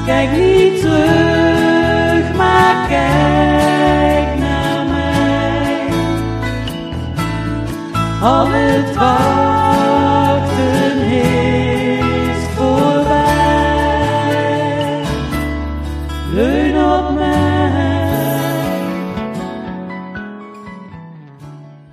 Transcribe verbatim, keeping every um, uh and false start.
Kijk niet terug, maar kijk naar mij. Al het waar